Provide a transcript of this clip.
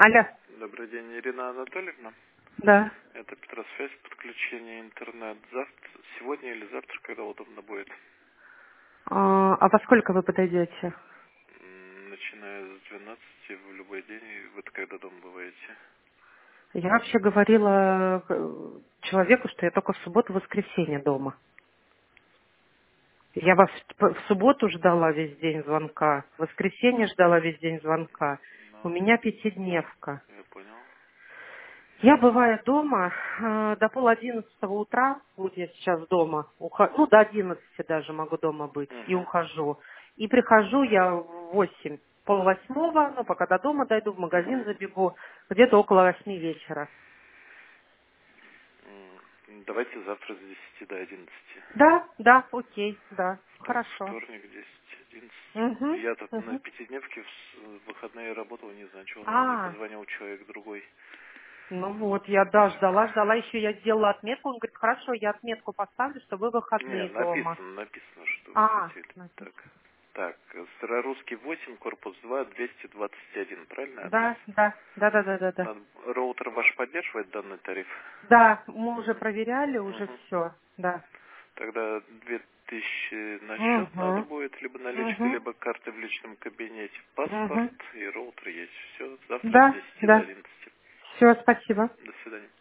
Алло. Добрый день, Ирина Анатольевна. Да. Это Петросвязь, подключение интернет. Завтра, сегодня или завтра, когда удобно будет. А во сколько вы подойдете? Начиная с 12 в любой день, и вы когда дома бываете? Я вообще говорила человеку, что я только в субботу-воскресенье дома. Я вас в субботу ждала весь день звонка, в воскресенье ждала весь день звонка. У Ну, меня пятидневка. я понял. Я бываю дома до 10:30 утра, вот я сейчас дома, ну до 11 даже могу дома быть, и Угу. ухожу. И прихожу я в 8, полвосьмого, ну пока до дома дойду, в магазин Угу. забегу, где-то около 8 вечера. Давайте завтра с 10 до 11. Да, да, окей, да, Так, хорошо. вторник, 10, 11. Угу, Я тут на угу. пятидневке в выходные работал, не знаю, чего он мне А, позвонил человек другой. ну вот, я да, ждала, еще я сделала отметку, он говорит, хорошо, я отметку поставлю, что вы Не, выходные дома. написано, что вы А, хотели. написано. Так, Старорусский 8, корпус 2, 221, правильный адрес? Да, да, да, да, да, да, да. Роутер ваш поддерживает данный тариф? Да, мы уже проверяли, уже Угу. все, да. Тогда 2000 на счет надо Угу, будет, либо наличкой, угу, либо карты в личном кабинете. Паспорт угу. и роутер есть. Все, завтра с Да, 10 до да. 11. Все, спасибо. До свидания.